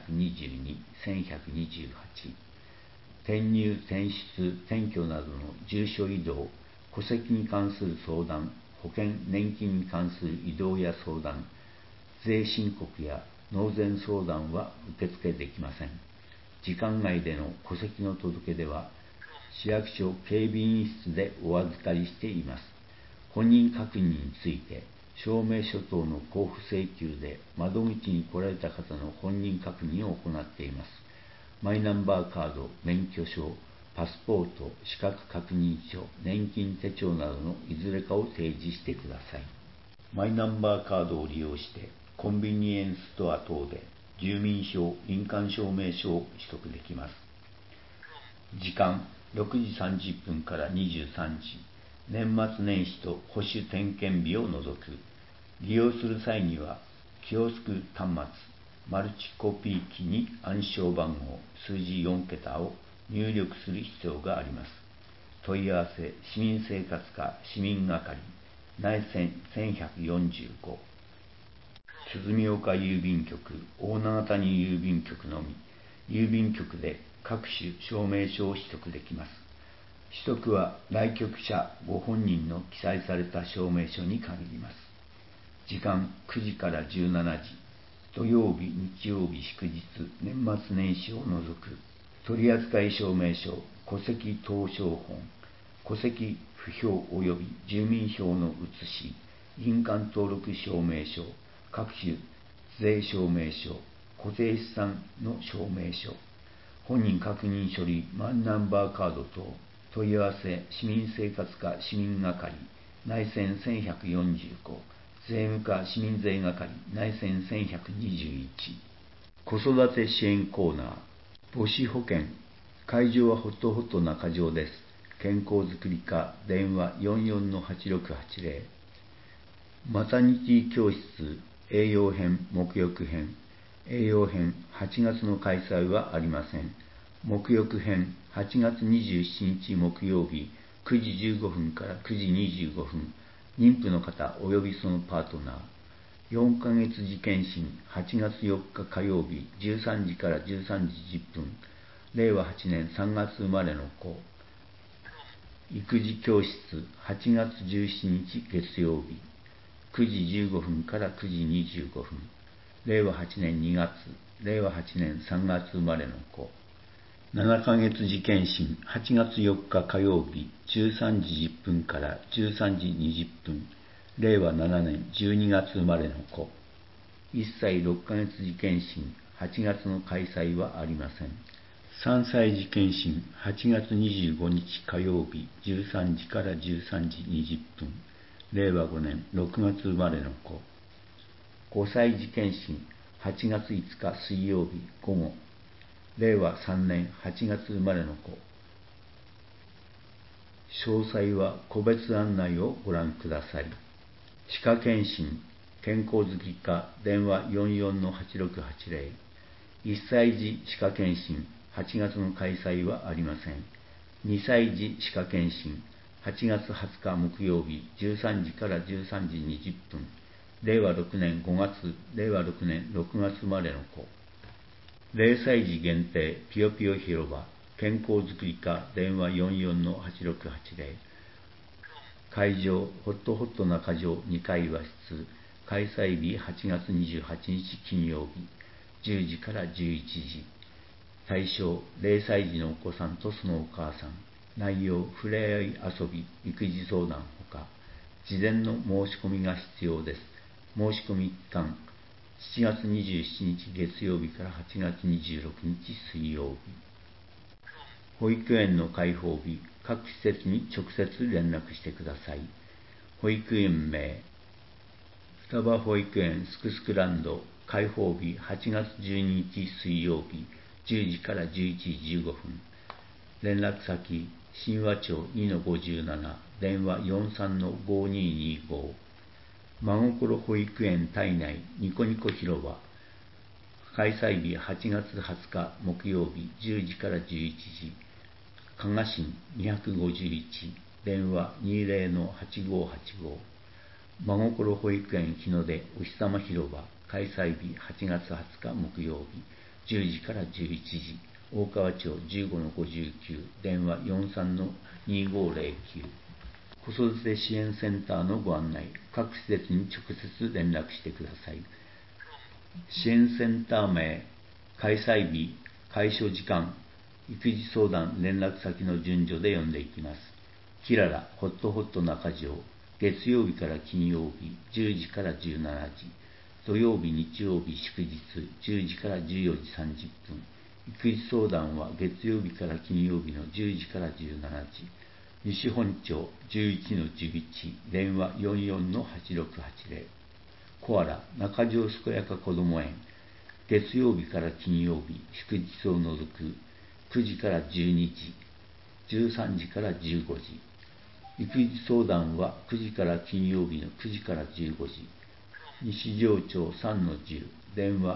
1122、1128、転入・転出・転居などの住所移動、戸籍に関する相談、保険・年金に関する移動や相談、税申告や納税相談は受付できません。時間外での戸籍の届け出は、市役所警備員室でお預かりしています。本人確認について、証明書等の交付請求で窓口に来られた方の本人確認を行っています。マイナンバーカード、免許証、パスポート、資格確認書、年金手帳などのいずれかを提示してください。マイナンバーカードを利用して、コンビニエンスストア等で住民票、印鑑証明書を取得できます。時間、6時30分から23時、年末年始と保守点検日を除く。利用する際には、キオスク端末、マルチコピー機に暗証番号、数字4桁を入力する必要があります。問い合わせ、市民生活課市民係、内線1145、鼓岡郵便局、大長谷郵便局のみ、郵便局で各種証明書を取得できます。取得は来局者ご本人の記載された証明書に限ります。時間9時から17時、土曜日、日曜日、祝日、年末年始を除く。取扱証明書、戸籍謄証本、戸籍不評及び住民票の写し、印鑑登録証明書、各種税証明書、固定資産の証明書、本人確認書類、マイナンバーカード等、問い合わせ、市民生活課市民係、内線1145、税務課市民税係、内線1121。子育て支援コーナー、母子保険、会場はホットホット中条です。健康づくり課、電話44-8680。マタニティ教室、栄養編、沐浴編、栄養編、8月の開催はありません。沐浴編、8月27日木曜日、9時15分から9時25分、妊婦の方及びそのパートナー。4ヶ月時検診、8月4日火曜日、13時から13時10分、令和8年3月生まれの子。育児教室、8月17日月曜日、9時15分から9時25分、令和8年2月、令和8年3月生まれの子。7ヶ月時検診、8月4日火曜日、13時10分から13時20分、令和7年12月生まれの子。1歳6ヶ月時検診、8月の開催はありません。3歳児検診、8月25日火曜日、13時から13時20分、令和5年6月生まれの子。5歳児検診、8月5日水曜日午後、令和3年8月生まれの子。詳細は個別案内をご覧ください。歯科検診、健康づくり課、電話44-8680。1歳児歯科検診、8月の開催はありません。2歳児歯科検診、8月20日木曜日、13時から13時20分、令和6年5月、令和6年6月生まれの子。0歳児限定、ぴよぴよ広場、健康づくり課、電話44-8680。会場、ホットホット中条2階和室、開催日8月28日金曜日、10時から11時。対象、0歳児のお子さんとそのお母さん。内容、ふれあい遊び、育児相談ほか、事前の申し込みが必要です。申し込み期間、7月27日月曜日から8月26日水曜日。保育園の開放日、各施設に直接連絡してください。保育園名、双葉保育園すくすくランド、開放日8月12日水曜日、10時から11時15分。連絡先、神話町 2-57、電話 43-5225。真心保育園体内ニコニコ広場、開催日8月20日木曜日10時から11時。 加賀新251、電話20-8585、真心保育園日の出お日様広場、開催日8月20日木曜日、10時から11時、大川町15-59、電話43-2509、子育て支援センターのご案内、各施設に直接連絡してください。支援センター名、開催日、開所時間、育児相談連絡先の順序で読んでいきます。キララホットホット中条、月曜日から金曜日10時から17時、土曜日日曜日祝日10時から14時30分、育児相談は月曜日から金曜日の10時から17時、西本町11-11、電話44-8680、コアラ中条健やかこども園、月曜日から金曜日祝日を除く9時から12時、13時から15時、育児相談は9時から金曜日の9時から15時、西条町3-10、電話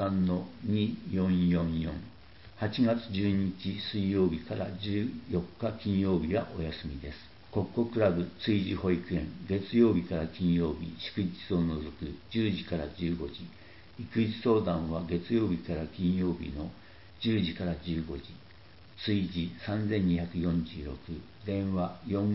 43-2444、8月12日水曜日から14日金曜日はお休みです。コッコクラブ追児保育園、月曜日から金曜日祝日を除く10時から15時、育児相談は月曜日から金曜日の10時から15時、追児3246、電話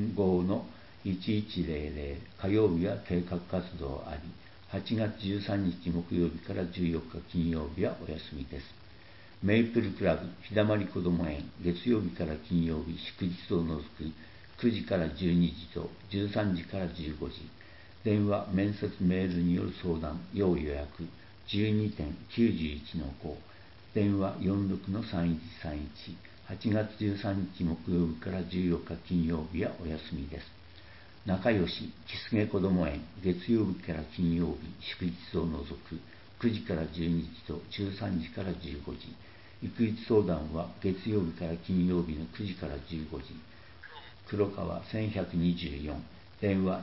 45-1100、火曜日は計画活動あり、8月13日木曜日から14日金曜日はお休みです。メイプルクラブ日だまりこども園、月曜日から金曜日祝日を除く9時から12時と13時から15時、電話面接メールによる相談要予約 12.91-5、電話46-3131、8月13日木曜日から14日金曜日はお休みです。仲良しキスゲこども園、月曜日から金曜日祝日を除く9時から12時と13時から15時、育児相談は月曜日から金曜日の9時から15時、黒川1124、電話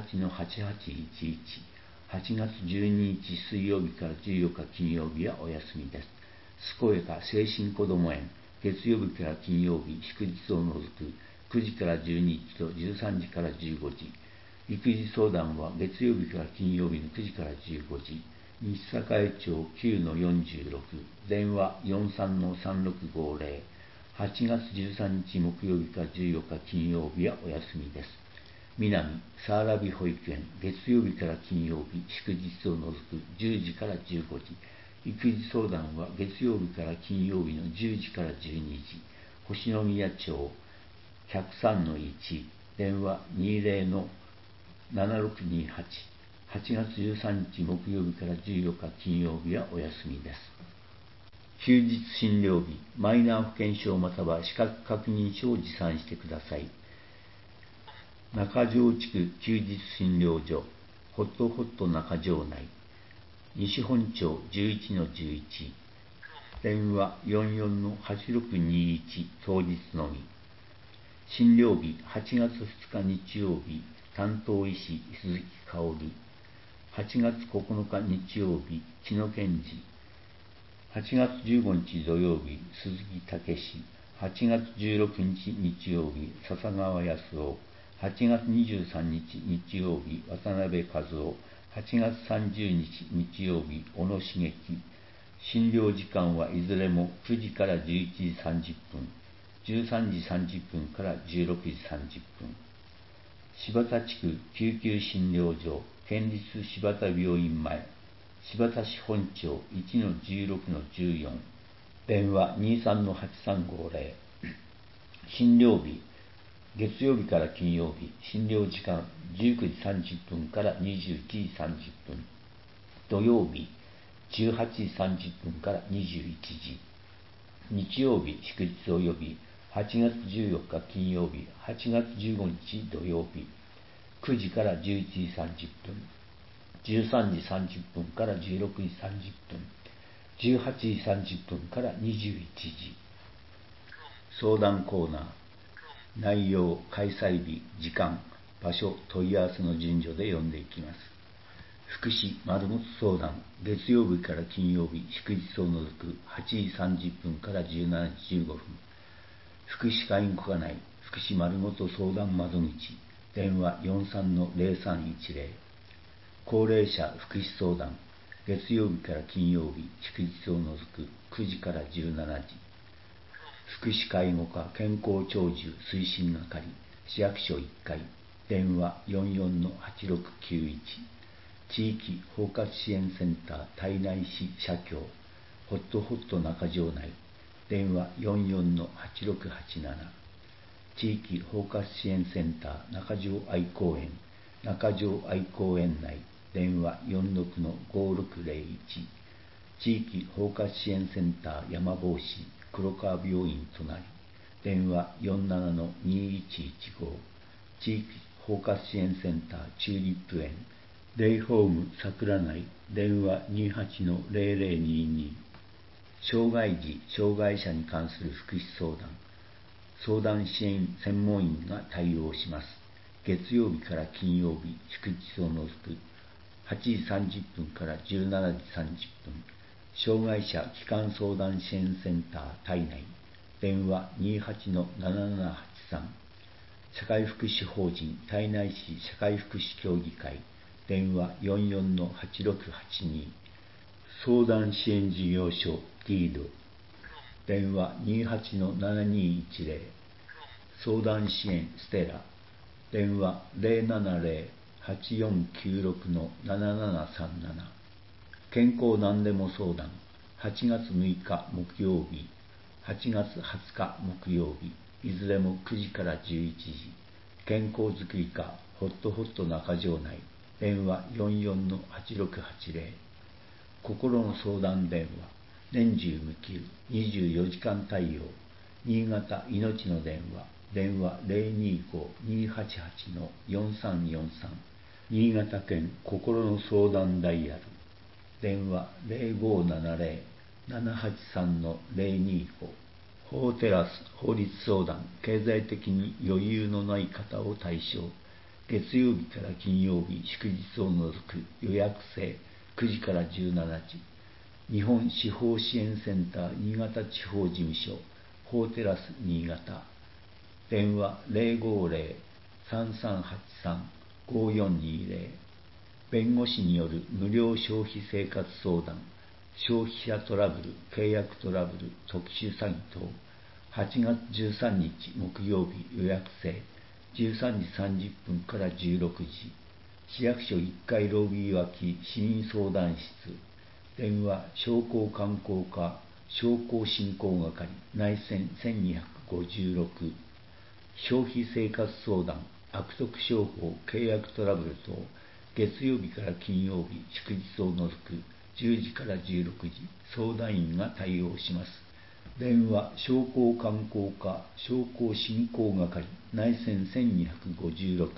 28-8811、8月12日水曜日から14日金曜日はお休みです。健やか精神こども園、月曜日から金曜日祝日を除く9時から12時と13時から15時、育児相談は月曜日から金曜日の9時から15時、西栄町9-46、電話43-3650、8月13日木曜日から14日金曜日はお休みです。南サーラビ保育園、月曜日から金曜日祝日を除く10時から15時、育児相談は月曜日から金曜日の10時から12時、星宮町103-1、電話20-7628、8月13日木曜日から14日金曜日はお休みです。休日診療日、マイナー保険証または資格確認書を持参してください。中条地区休日診療所、ホットホット中条内、西本町11-11、電話44-8621、当日のみ。診療日8月2日日曜日、担当医師鈴木薫。8月9日日曜日、木野健二。8月15日土曜日、鈴木武史。8月16日日曜日、笹川康夫。8月23日日曜日、渡辺和夫。8月30日日曜日、小野茂樹。診療時間はいずれも9時から11時30分、13時30分から16時30分。柴田地区救急診療所、県立柴田病院前、柴田市本町 1-16-14、電話23-8350。診療日、月曜日から金曜日、診療時間19時30分から21時30分。土曜日、18時30分から21時。日曜日祝日及び8月14日金曜日、8月15日土曜日、9時から11時30分、13時30分から16時30分、18時30分から21時。相談コーナー、内容、開催日、時間、場所、問い合わせの順序で読んでいきます。福祉丸ごと相談、月曜日から金曜日祝日を除く8時30分から17時15分。 福祉会員課内福祉丸ごと相談窓口電話 43-0310 高齢者福祉相談月曜日から金曜日祝日を除く9時から17時福祉介護課健康長寿推進係市役所1階電話 44-8691 地域包括支援センター胎内市社協ホットホット中条内電話 44-8687 地域包括支援センター中条愛公園中条愛公園内電話 46-5601 地域包括支援センター山坊市黒川病院隣電話 47-2115 地域包括支援センターチューリップ園レイホーム桜内電話 28-0022 障害児・障害者に関する福祉相談支援専門員が対応します。月曜日から金曜日祝日を除く8時30分から17時30分障害者基幹相談支援センター体内電話 28-7783 社会福祉法人胎内市社会福祉協議会電話 44-8682 相談支援事業所リード電話 28-7210 相談支援ステラ電話 070-8496-7737 健康何でも相談8月6日木曜日8月20日木曜日いずれも9時から11時健康づくり課ホットホット中条内電話 44-8680 心の相談電話年中無休24時間対応新潟いのちの電話電話 025-288-4343 新潟県心の相談ダイヤル電話 0570-783-025 法テラス法律相談経済的に余裕のない方を対象月曜日から金曜日祝日を除く予約制9時から17時日本司法支援センター新潟地方事務所法テラス新潟電話 050-3383-5420 弁護士による無料消費生活相談消費者トラブル契約トラブル特殊詐欺等8月13日木曜日予約制13時30分から16時市役所1階ロビー脇市民相談室電話商工観光課商工振興係内線1256消費生活相談悪徳商法契約トラブル等月曜日から金曜日祝日を除く10時から16時相談員が対応します電話商工観光課商工振興係内線1256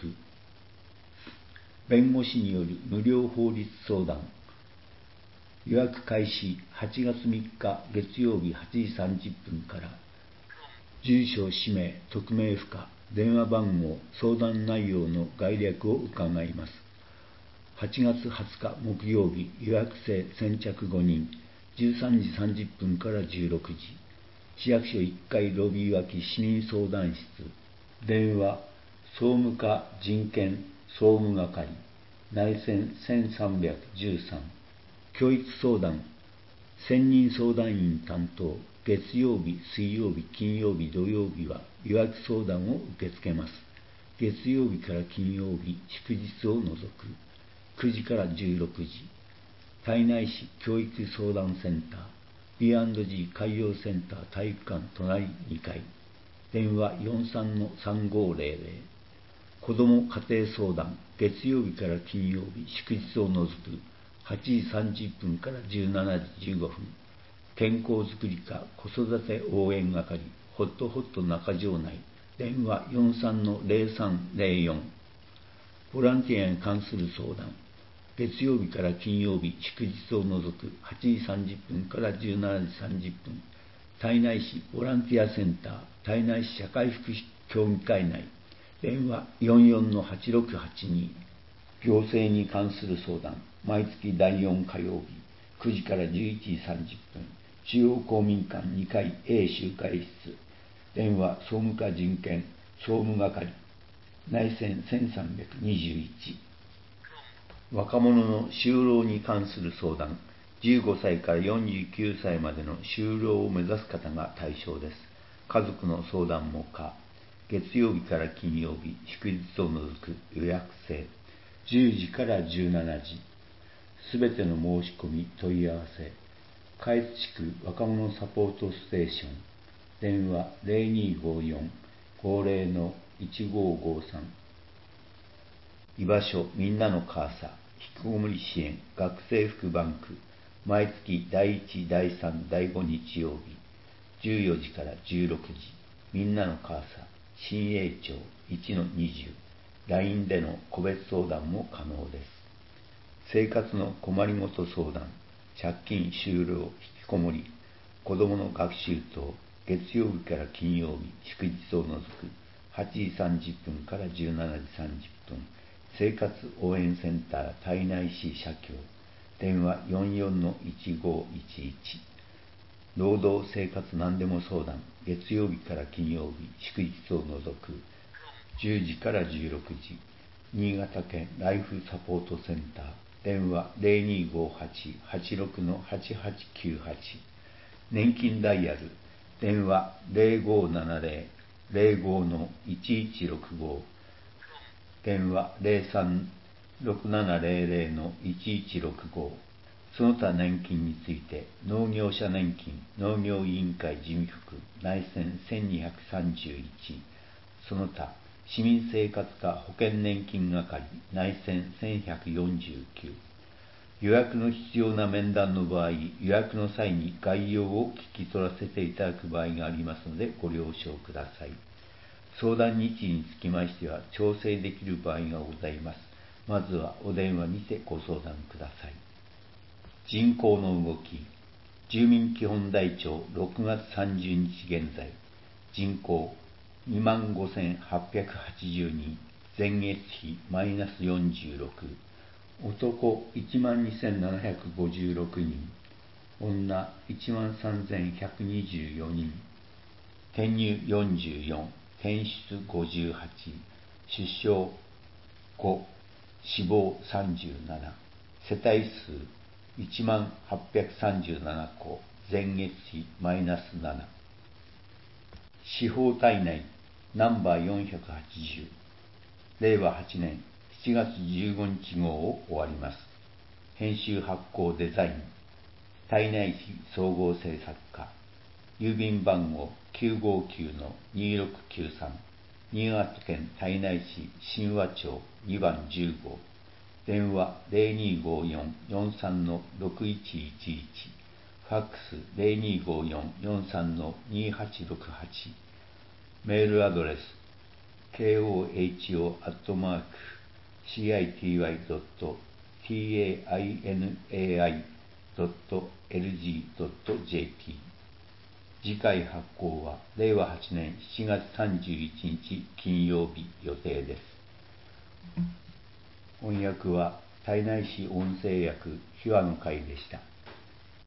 弁護士による無料法律相談予約開始8月3日月曜日8時30分から住所氏名匿名不可電話番号相談内容の概略を伺います8月20日木曜日予約制先着5人13時30分から16時市役所1階ロビー脇市民相談室電話総務課人権総務係内線1313教育相談専任相談員担当月曜日水曜日金曜日土曜日は予約相談を受け付けます月曜日から金曜日祝日を除く9時から16時胎内市教育相談センター B&G 海洋センター体育館隣2階電話 43-3500 子ども家庭相談月曜日から金曜日祝日を除く8時30分から17時15分健康づくり課子育て応援係ホットホット中条内電話 43-0304 ボランティアに関する相談月曜日から金曜日祝日を除く8時30分から17時30分胎内市ボランティアセンター胎内市社会福祉協議会内電話 44-8682 行政に関する相談毎月第4火曜日9時から11時30分中央公民館2階 A 集会室電話総務課人権総務係内戦1321若者の就労に関する相談15歳から49歳までの就労を目指す方が対象です。家族の相談も可。月曜日から金曜日、祝日を除く予約制。10時から17時。すべての申し込み、問い合わせ。下越地区若者サポートステーション。電話0254-50-1553。居場所みんなの母さん。引きこもり支援。学生服バンク。毎月第1、第3、第5日曜日、14時から16時、みんなの母さん、新栄町 1-20、LINE での個別相談も可能です。生活の困りごと相談、借金、就労、引きこもり、子どもの学習等、月曜日から金曜日、祝日を除く、8時30分から17時30分、生活応援センター胎内市社協、電話44-1511労働生活何でも相談月曜日から金曜日祝日を除く10時から16時新潟県ライフサポートセンター電話0258-86-8898年金ダイヤル電話0570-05-1165電話03-6700-1165その他年金について農業者年金農業委員会事務局内線1231その他市民生活課保険年金係内線1149予約の必要な面談の場合予約の際に概要を聞き取らせていただく場合がありますのでご了承ください。相談日時につきましては調整できる場合がございます。まずはお電話にてご相談ください。人口の動き住民基本台帳6月30日現在人口25,880人前月比マイナス46男12,756人女13,124人転入44転出58出生5死亡37世帯数1837戸前月比マイナス7司法体内ナンバー480令和8年7月15日号を終わります。編集発行デザイン体内市総合制作課郵便番号959-2693新潟県胎内市神和町2番10号電話0254-43-6111ファックス0254-43-2868メールアドレス koho@citainai.lg.jp 次回発行は令和8年7月31日金曜日予定です。翻訳は胎内市音声訳秘話の会でした。